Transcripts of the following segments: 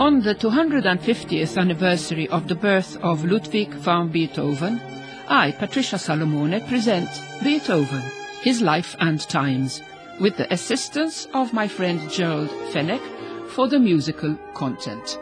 On the 250th anniversary of the birth of Ludwig van Beethoven, I, Patricia Salomone, present Beethoven, His Life and Times, with the assistance of my friend Gerald Fenech for the musical content.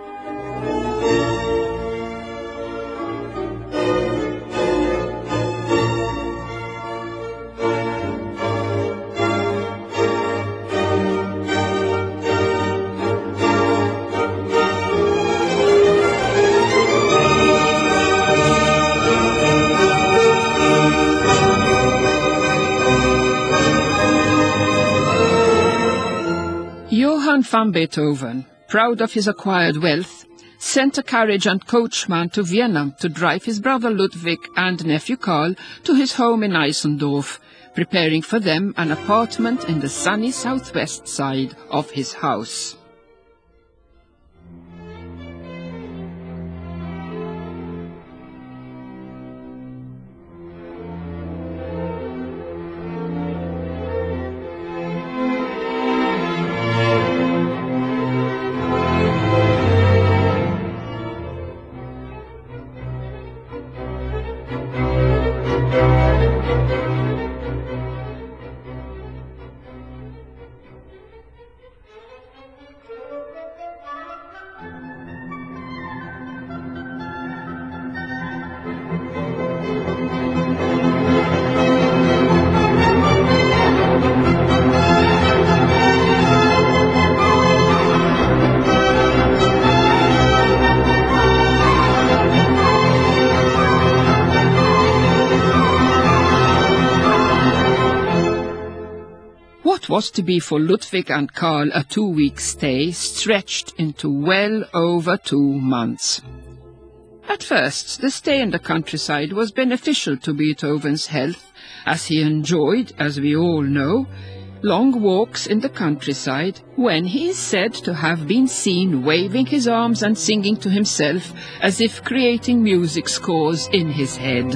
Johann van Beethoven, proud of his acquired wealth, sent a carriage and coachman to Vienna to drive his brother Ludwig and nephew Karl to his home in Eisendorf, preparing for them an apartment in the sunny southwest side of his house. What was to be for Ludwig and Karl a 2-week stay stretched into well over 2 months. At first, the stay in the countryside was beneficial to Beethoven's health, as he enjoyed, as we all know, long walks in the countryside, when he is said to have been seen waving his arms and singing to himself as if creating music scores in his head.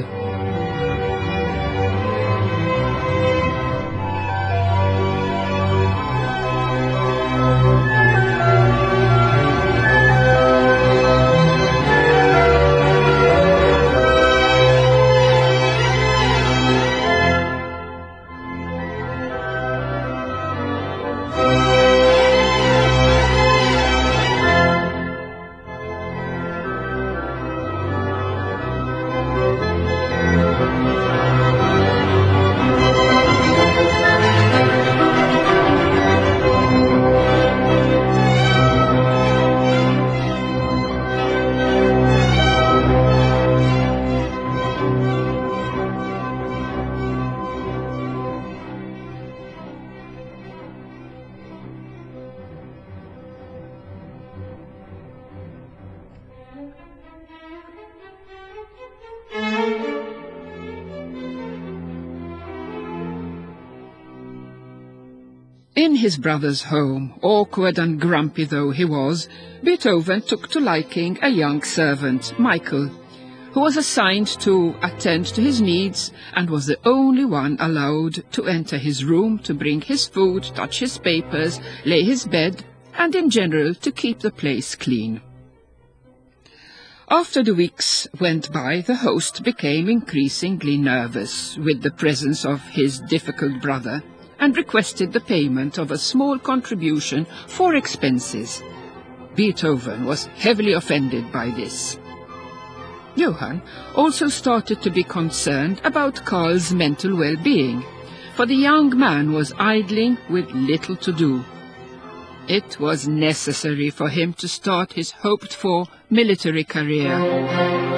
In his brother's home, awkward and grumpy though he was, Beethoven took to liking a young servant, Michael, who was assigned to attend to his needs and was the only one allowed to enter his room to bring his food, touch his papers, lay his bed, and in general to keep the place clean. After the weeks went by, the host became increasingly nervous with the presence of his difficult brother, and requested the payment of a small contribution for expenses. Beethoven was heavily offended by this. Johann also started to be concerned about Karl's mental well-being, for the young man was idling with little to do. It was necessary for him to start his hoped-for military career.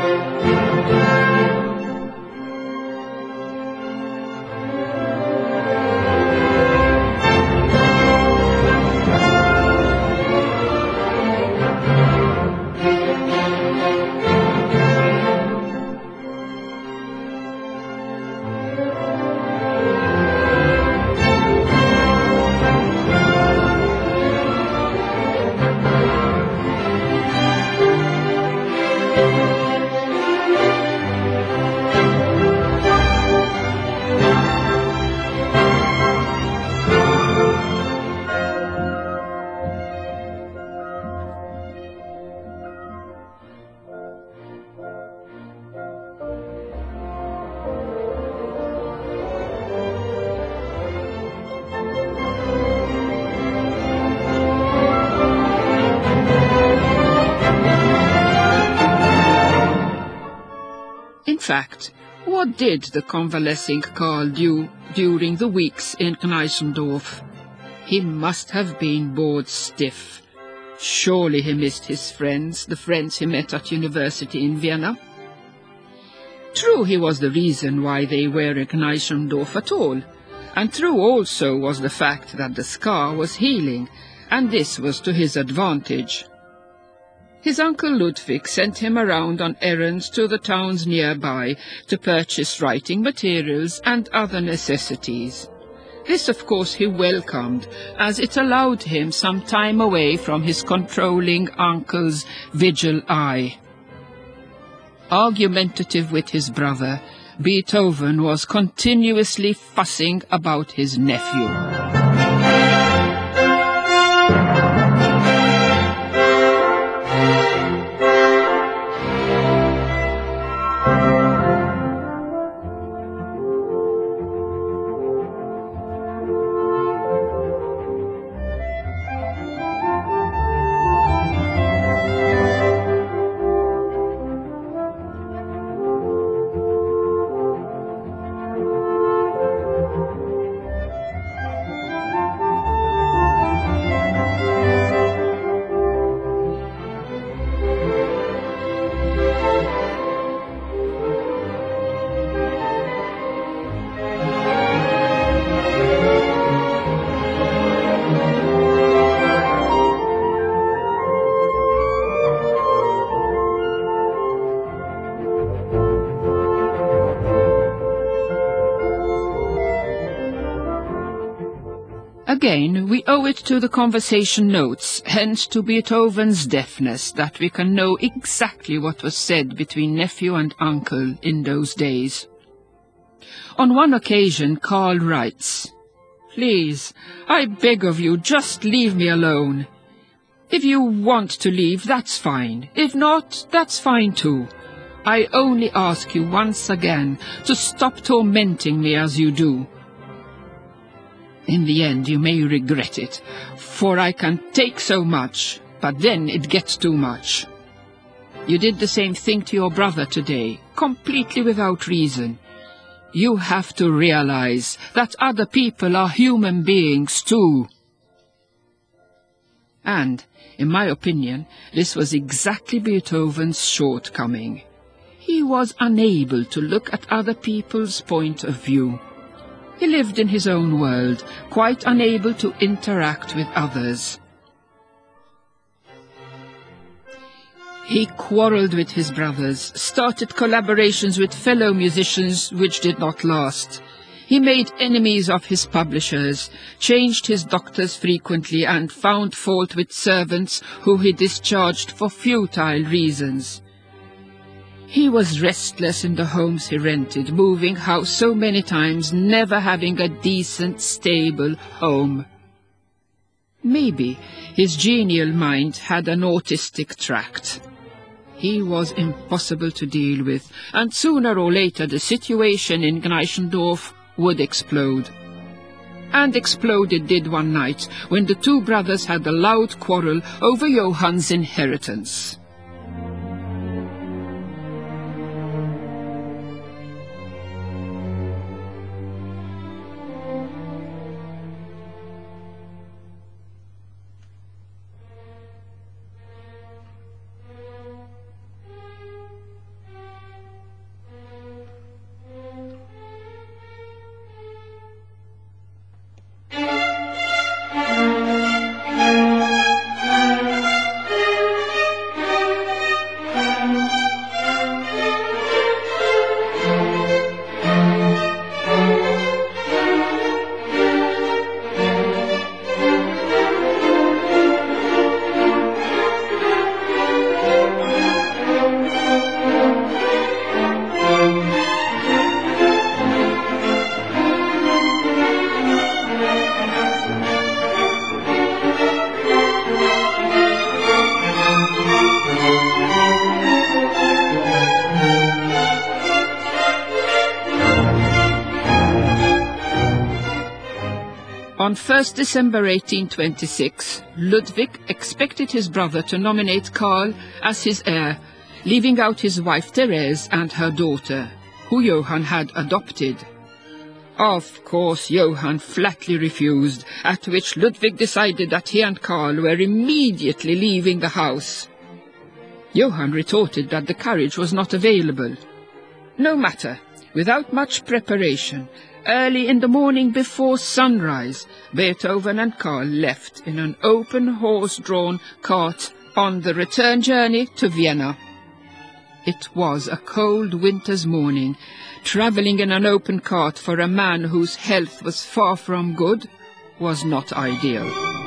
fact, what did the convalescing Karl do during the weeks in Gneisendorf? He must have been bored stiff. Surely he missed his friends, the friends he met at university in Vienna. True, he was the reason why they were in Gneisendorf at all, and true also was the fact that the scar was healing, and this was to his advantage. His uncle Ludwig sent him around on errands to the towns nearby to purchase writing materials and other necessities. This, of course, he welcomed, as it allowed him some time away from his controlling uncle's vigil eye. Argumentative with his brother, Beethoven was continuously fussing about his nephew. Again, we owe it to the conversation notes, hence to Beethoven's deafness, that we can know exactly what was said between nephew and uncle in those days. On one occasion, Karl writes, "Please, I beg of you, just leave me alone. If you want to leave, that's fine. If not, that's fine too. I only ask you once again to stop tormenting me as you do. In the end you may regret it, for I can take so much, but then it gets too much. You did the same thing to your brother today, completely without reason. You have to realize that other people are human beings too." And, in my opinion, this was exactly Beethoven's shortcoming. He was unable to look at other people's point of view. He lived in his own world, quite unable to interact with others. He quarrelled with his brothers, started collaborations with fellow musicians which did not last. He made enemies of his publishers, changed his doctors frequently, and found fault with servants who he discharged for futile reasons. He was restless in the homes he rented, moving house so many times, never having a decent, stable home. Maybe his genial mind had an autistic tract. He was impossible to deal with, and sooner or later the situation in Gneisendorf would explode. And explode it did one night, when the two brothers had a loud quarrel over Johann's inheritance. On 1st December 1826, Ludwig expected his brother to nominate Karl as his heir, leaving out his wife Therese and her daughter, who Johann had adopted. Of course, Johann flatly refused, at which Ludwig decided that he and Karl were immediately leaving the house. Johann retorted that the carriage was not available. No matter, without much preparation, early in the morning before sunrise, Beethoven and Karl left in an open horse-drawn cart on the return journey to Vienna. It was a cold winter's morning. Travelling in an open cart for a man whose health was far from good was not ideal.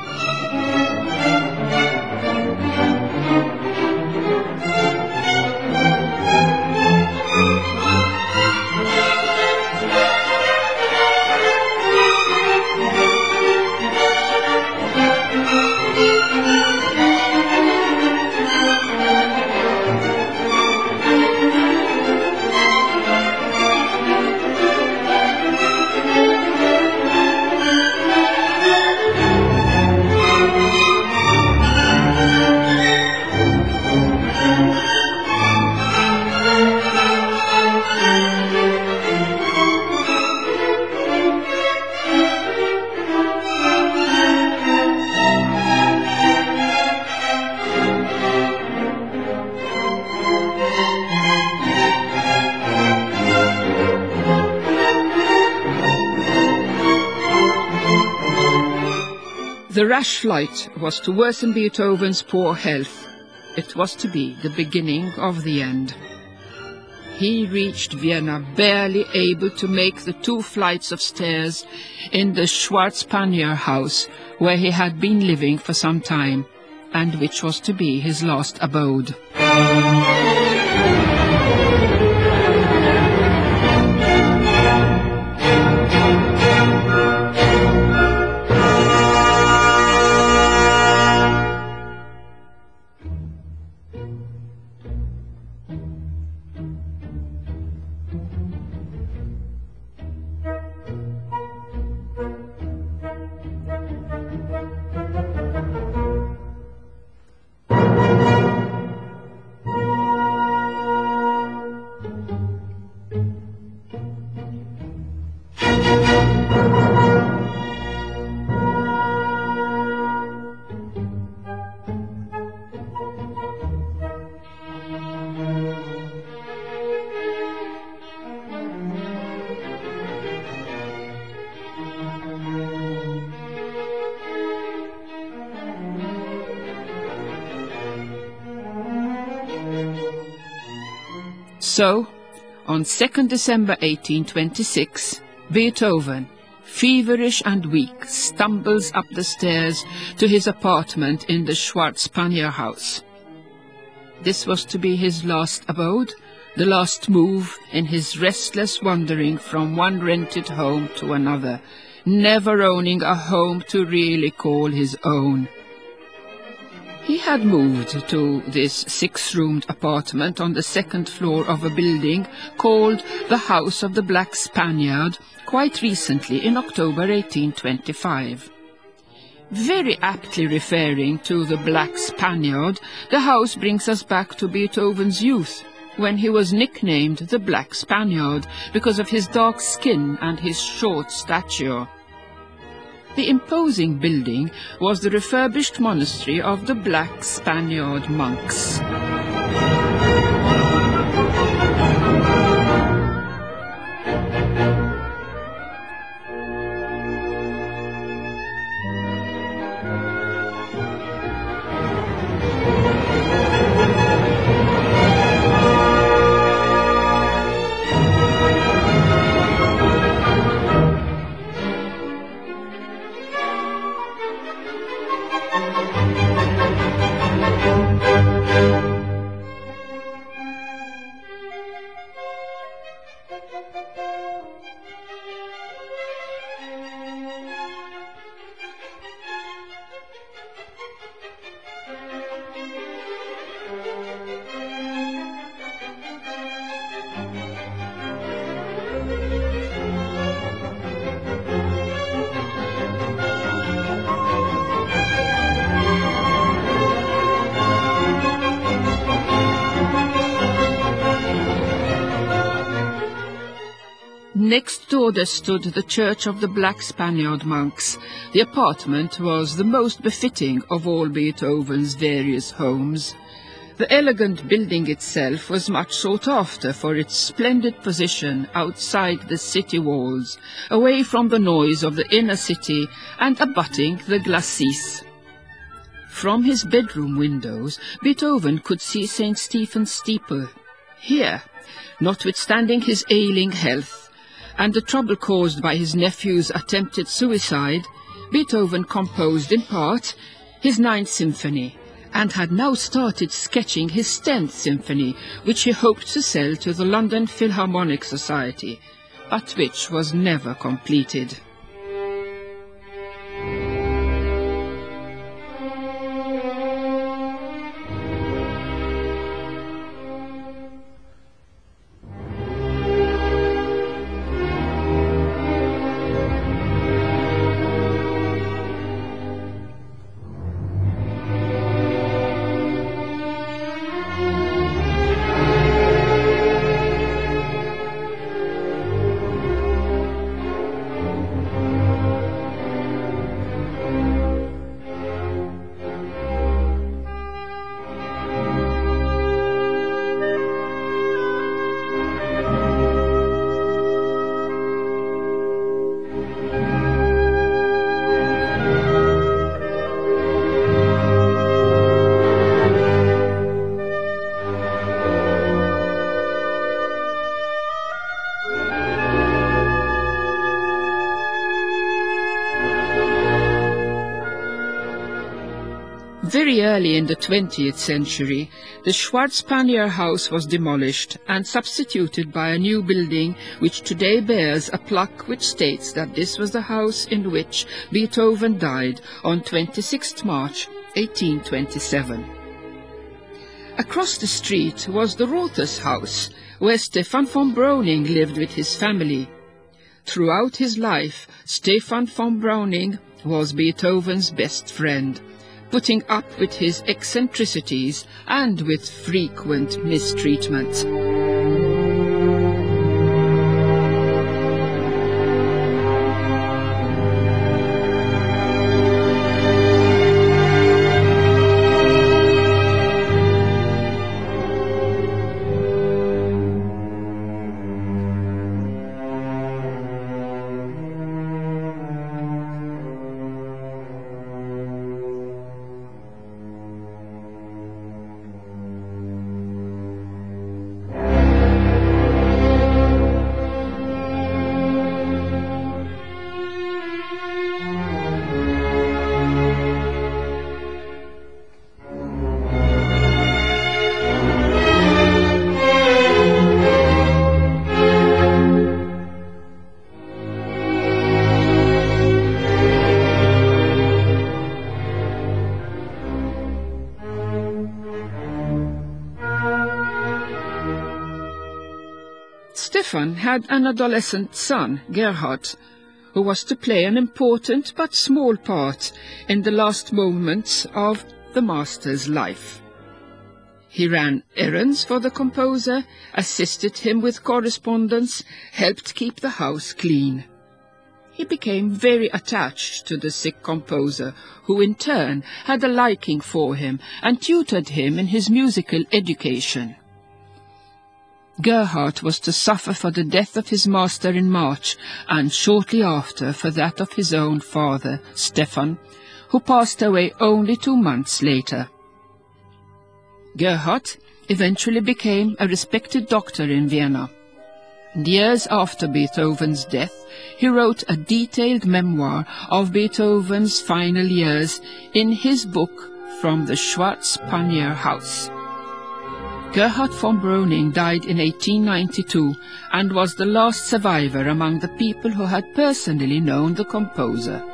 The rash flight was to worsen Beethoven's poor health. It was to be the beginning of the end. He reached Vienna barely able to make the 2 flights of stairs in the Schwarzpanier house, where he had been living for some time, and which was to be his last abode. So, on 2nd December 1826, Beethoven, feverish and weak, stumbles up the stairs to his apartment in the Schwarzpanier house. This was to be his last abode, the last move in his restless wandering from one rented home to another, never owning a home to really call his own. He had moved to this 6-roomed apartment on the 2nd floor of a building called the House of the Black Spaniard quite recently in October 1825. Very aptly referring to the Black Spaniard, the house brings us back to Beethoven's youth, when he was nicknamed the Black Spaniard because of his dark skin and his short stature. The imposing building was the refurbished monastery of the Black Spaniard monks. Next door there stood the church of the Black Spaniard monks. The apartment was the most befitting of all Beethoven's various homes. The elegant building itself was much sought after for its splendid position outside the city walls, away from the noise of the inner city and abutting the glacis. From his bedroom windows, Beethoven could see St. Stephen's steeple. Here, notwithstanding his ailing health and the trouble caused by his nephew's attempted suicide, Beethoven composed in part his Ninth Symphony, and had now started sketching his 10th Symphony, which he hoped to sell to the London Philharmonic Society, but which was never completed. Very early in the 20th century, the Schwarzpanier house was demolished and substituted by a new building which today bears a plaque which states that this was the house in which Beethoven died on 26 March 1827. Across the street was the Rothes house, where Stefan von Browning lived with his family. Throughout his life, Stefan von Browning was Beethoven's best friend, putting up with his eccentricities and with frequent mistreatment. Stefan had an adolescent son, Gerhard, who was to play an important but small part in the last moments of the master's life. He ran errands for the composer, assisted him with correspondence, helped keep the house clean. He became very attached to the sick composer, who in turn had a liking for him and tutored him in his musical education. Gerhard was to suffer for the death of his master in March, and shortly after for that of his own father, Stefan, who passed away only 2 months later. Gerhard eventually became a respected doctor in Vienna. Years after Beethoven's death, he wrote a detailed memoir of Beethoven's final years in his book From the Schwarzpanier House. Gerhard von Browning died in 1892 and was the last survivor among the people who had personally known the composer.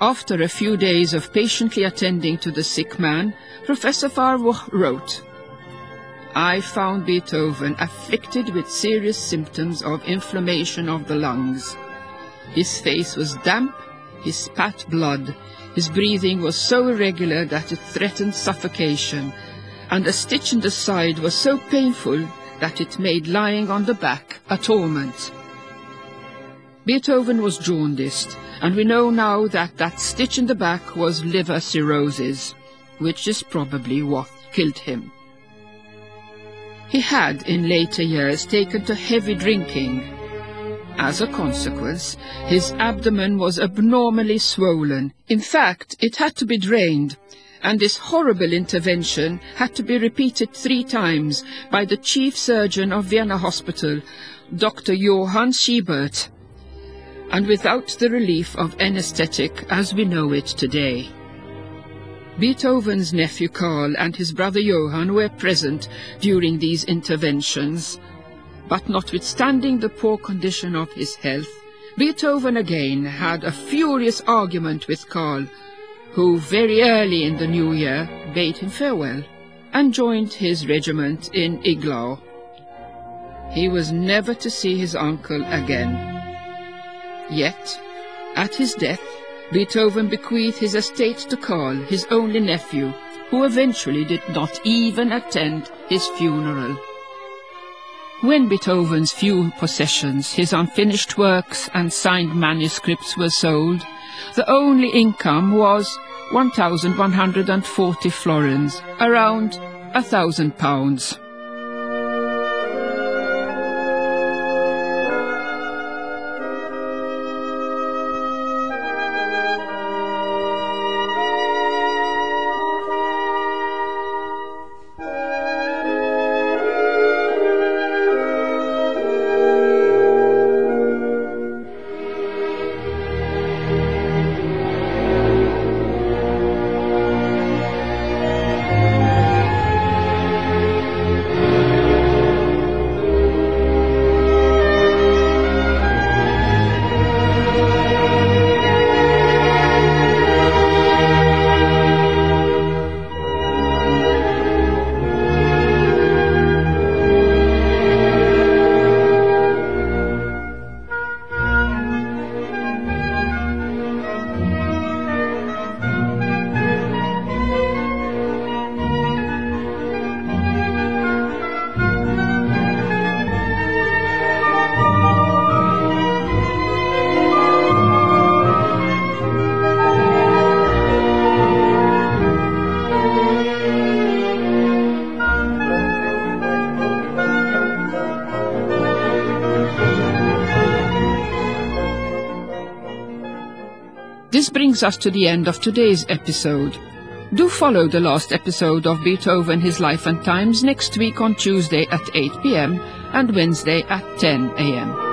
After a few days of patiently attending to the sick man, Professor Farwell wrote, "I found Beethoven afflicted with serious symptoms of inflammation of the lungs. His face was damp, he spat blood, his breathing was so irregular that it threatened suffocation, and a stitch in the side was so painful that it made lying on the back a torment." Beethoven was jaundiced, and we know now that that stitch in the back was liver cirrhosis, which is probably what killed him. He had in later years taken to heavy drinking. As a consequence, his abdomen was abnormally swollen. In fact, it had to be drained, and this horrible intervention had to be repeated 3 times by the chief surgeon of Vienna Hospital, Dr. Johann Schiebert, and without the relief of anesthetic as we know it today. Beethoven's nephew Karl and his brother Johann were present during these interventions, but notwithstanding the poor condition of his health, Beethoven again had a furious argument with Karl, who very early in the new year bade him farewell and joined his regiment in Iglau. He was never to see his uncle again. Yet, at his death, Beethoven bequeathed his estate to Karl, his only nephew, who eventually did not even attend his funeral. When Beethoven's few possessions, his unfinished works and signed manuscripts were sold, the only income was 1,140 florins, around £1,000. This brings us to the end of today's episode. Do follow the last episode of Beethoven, His Life and Times next week on Tuesday at 8 p.m. and Wednesday at 10 a.m.